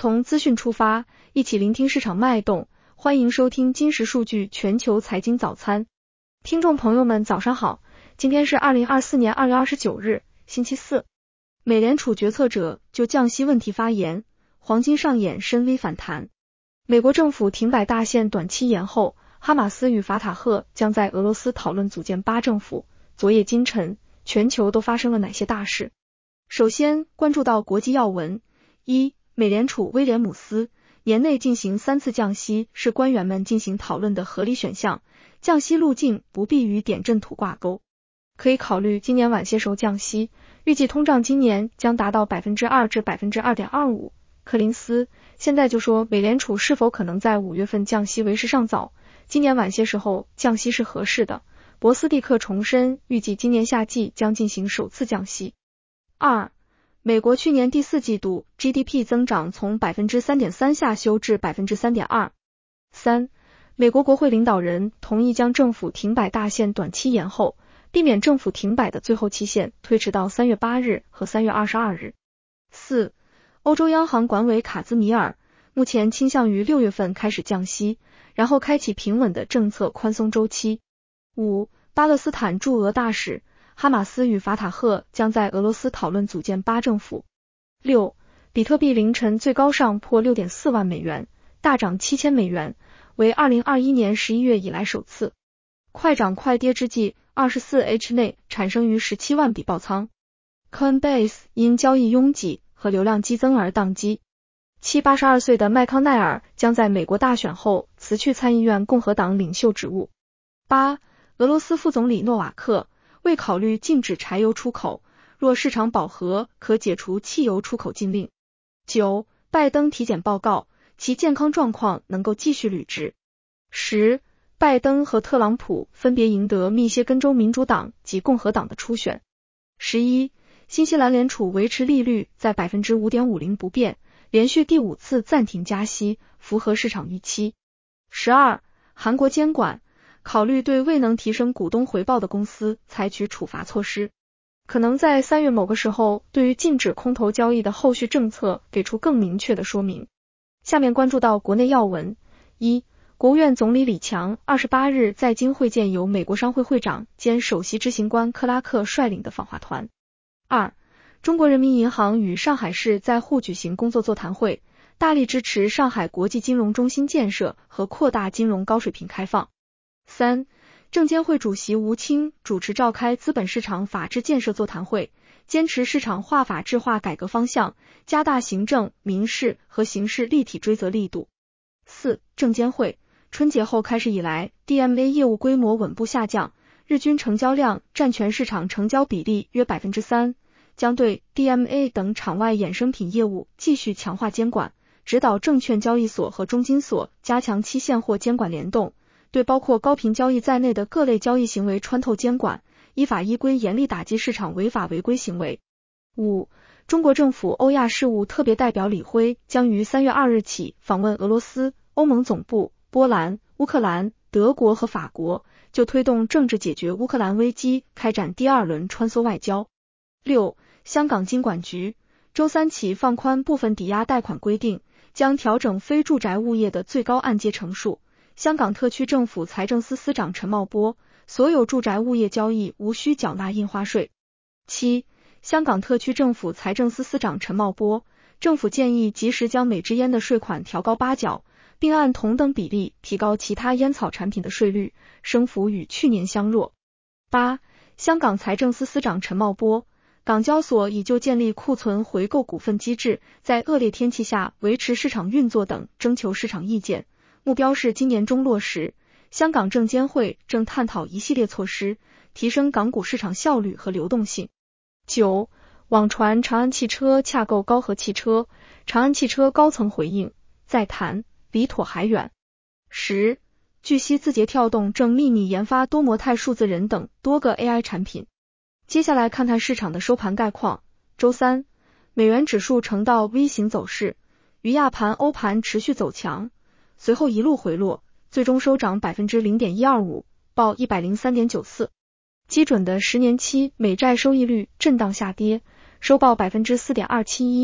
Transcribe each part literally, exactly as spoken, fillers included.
从资讯出发，一起聆听市场脉动，欢迎收听金石数据全球财经早餐。听众朋友们早上好，今天是二零二四年二月二十九日，星期四。美联储决策者就降息问题发言，黄金上演深 V 反弹。美国政府停摆大限短期延后，哈马斯与法塔赫将在俄罗斯讨论组建巴政府。昨夜今晨，全球都发生了哪些大事？首先关注到国际要闻。一、美联储威廉姆斯，年内进行三次降息是官员们进行讨论的合理选项，降息路径不必与点阵图挂钩，可以考虑今年晚些时候降息，预计通胀今年将达到 百分之二 至 百分之二点二五。柯林斯现在就说美联储是否可能在五月份降息为时尚早，今年晚些时候降息是合适的。博斯蒂克重申，预计今年夏季将进行首次降息。二、美国去年第四季度 G D P 增长从 百分之三点三 下修至 百分之三点二。三、美国国会领导人同意将政府停摆大限短期延后，避免政府停摆的最后期限推迟到三月八日和三月二十二日。四、欧洲央行管委卡兹米尔目前倾向于六月份开始降息，然后开启平稳的政策宽松周期。五、巴勒斯坦驻俄大使，哈马斯与法塔赫将在俄罗斯讨论组建巴政府。六、比特币凌晨最高上破 六点四万美元，大涨七千美元，为二零二一年十一月以来首次。快涨快跌之际 ，二十四 H 内产生逾十七万笔爆仓。Coinbase 因交易拥挤和流量激增而宕机。七、八十二岁的麦康奈尔将在美国大选后辞去参议院共和党领袖职务。八、俄罗斯副总理诺瓦克未考虑禁止柴油出口，若市场饱和可解除汽油出口禁令。九、拜登体检报告，其健康状况能够继续履职。十、拜登和特朗普分别赢得密歇根州民主党及共和党的初选。十一、新西兰联储维持利率在 百分之五点五零 不变，连续第五次暂停加息，符合市场预期。十二、韩国监管考虑对未能提升股东回报的公司采取处罚措施，可能在三月某个时候对于禁止空头交易的后续政策给出更明确的说明。下面关注到国内要闻。一、国务院总理李强二十八日在京会见由美国商会会长兼首席执行官克拉克率领的访华团。二、中国人民银行与上海市在沪举行工作座谈会，大力支持上海国际金融中心建设和扩大金融高水平开放。三、证监会主席吴清主持召开资本市场法治建设座谈会，坚持市场化法治化改革方向，加大行政、民事和刑事立体追责力度。四、证监会春节后开始以来 D M A 业务规模稳步下降，日均成交量占全市场成交比例约 百分之三， 将对 D M A 等场外衍生品业务继续强化监管，指导证券交易所和中金所加强期现货监管联动，对包括高频交易在内的各类交易行为穿透监管，依法依规严厉打击市场违法违规行为。五、中国政府欧亚事务特别代表李辉将于三月二日起访问俄罗斯、欧盟总部、波兰、乌克兰、德国和法国，就推动政治解决乌克兰危机开展第二轮穿梭外交。六、香港金管局周三起放宽部分抵押贷款规定，将调整非住宅物业的最高按揭成数。香港特区政府财政司司长陈茂波，所有住宅物业交易无需缴纳印花税。七、香港特区政府财政司司长陈茂波，政府建议及时将每支烟的税款调高八角，并按同等比例提高其他烟草产品的税率，升幅与去年相若。八、香港财政司司长陈茂波，港交所已就建立库存回购股份机制，在恶劣天气下维持市场运作等征求市场意见，目标是今年中落实。香港证监会正探讨一系列措施，提升港股市场效率和流动性。九、网传长安汽车洽购高和汽车，长安汽车高层回应，再谈，离妥还远。十、据悉字节跳动正秘密研发多模态数字人等多个 A I 产品。接下来看看市场的收盘概况。周三，美元指数呈到 V 型走势，与亚盘、欧盘持续走强，随后一路回落，最终收涨 百分之零点一二五， 报 一百零三点九四。基准的十年期美债收益率震荡下跌，收报 百分之四点二七一，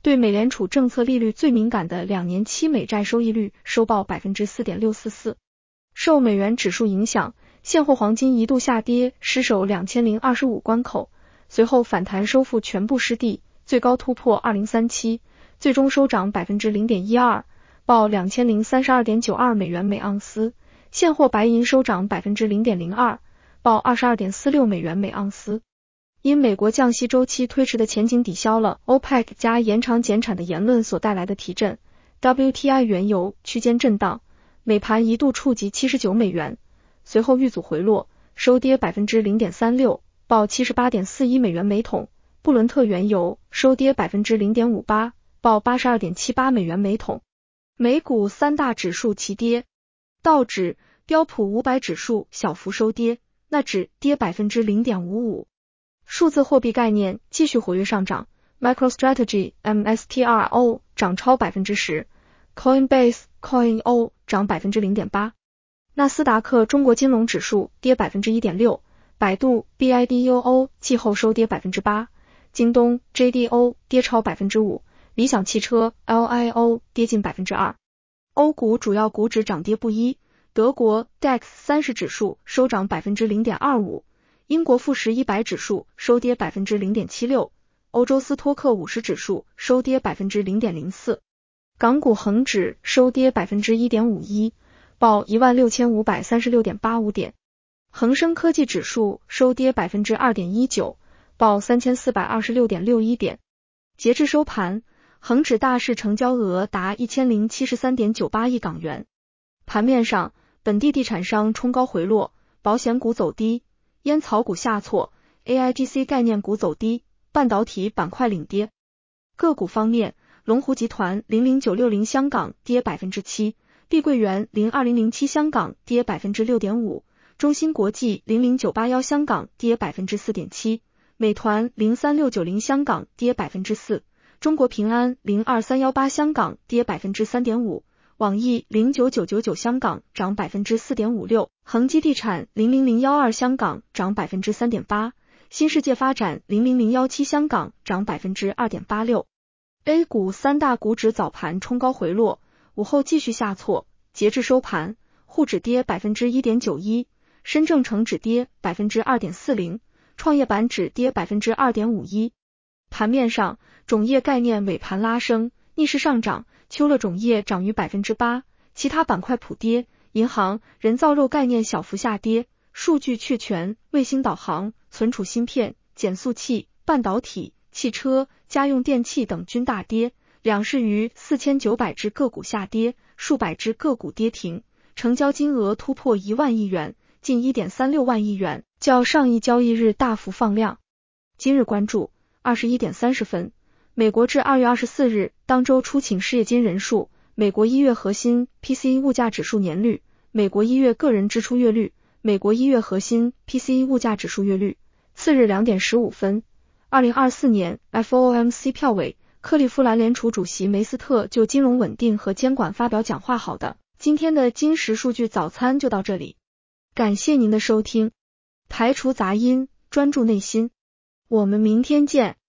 对美联储政策利率最敏感的两年期美债收益率收报 百分之四点六四四。受美元指数影响，现货黄金一度下跌，失守两千零二十五关口，随后反弹收复全部失地，最高突破二零三七，最终收涨 百分之零点一二， 报 两千零三十二点九二美元每盎司。现货白银收涨 百分之零点零二， 报 二十二点四六美元每盎司。因美国降息周期推迟的前景抵消了 OPEC 加延长减产的言论所带来的提振， W T I 原油区间震荡，美盘一度触及七十九美元，随后遇阻回落，收跌 百分之零点三六， 报 七十八点四一美元每桶。布伦特原油收跌 百分之零点五八， 报 八十二点七八美元每桶。美股三大指数齐跌，道指、标普五百指数小幅收跌，纳指跌 百分之零点五五。数字货币概念继续活跃上涨， MicroStrategy M S T R O 涨超 百分之十， Coinbase Coin O 涨 百分之零点八。 纳斯达克中国金融指数跌 百分之一点六， 百度 B I D U O 季后收跌 百分之八， 京东 J D O 跌超 百分之五， 理想汽车 L I O 跌近 百分之二。 欧股主要股指涨跌不一，德国 D A X 三十指数收涨 百分之零点二五，英国富时一百指数收跌 百分之零点七六， 欧洲斯托克五十指数收跌 百分之零点零四， 港股恒指收跌 百分之一点五一， 报 一万六千五百三十六点八五点，恒生科技指数收跌 百分之二点一九， 报 三千四百二十六点六一点。截至收盘，恒指大市成交额达 一千零七十三点九八亿港元。盘面上，本地地产商冲高回落，保险股走低，烟草股下挫， A I G C 概念股走低，半导体板块领跌。个股方面，龙湖集团零零九六零香港跌 百分之七， 碧桂园零二零零七香港跌 百分之六点五， 中芯国际零零九八一香港跌 百分之四点七， 美团零三六九零香港跌 百分之四， 中国平安零二三一八香港跌 百分之三点五，网易零九九九九香港涨 百分之四点五六， 恒基地产零零零一二香港涨 百分之三点八， 新世界发展零零零一七香港涨 百分之二点八六。 A 股三大股指早盘冲高回落，午后继续下挫，截至收盘，沪指跌 百分之一点九一， 深证成指跌 百分之二点四零， 创业板指跌 百分之二点五一。 盘面上，种业概念尾盘拉升，逆势上涨，秋乐种业涨逾 百分之八， 其他板块普跌，银行、人造肉概念小幅下跌，数据确权、卫星导航、存储芯片、减速器、半导体、汽车、家用电器等均大跌，两市逾四千九百只个股下跌，数百只个股跌停，成交金额突破一万亿元，近 一点三六万亿元，较上一交易日大幅放量。今日关注二十一点三十分，美国至二月二十四日当周初请失业金人数，美国一月核心 P C E 物价指数年率，美国一月个人支出月率，美国一月核心 P C E 物价指数月率。次日两点十五分，二零二四年 F O M C 票委，克利夫兰联储主席梅斯特就金融稳定和监管发表讲话。好的，今天的金石数据早餐就到这里，感谢您的收听，排除杂音，专注内心，我们明天见。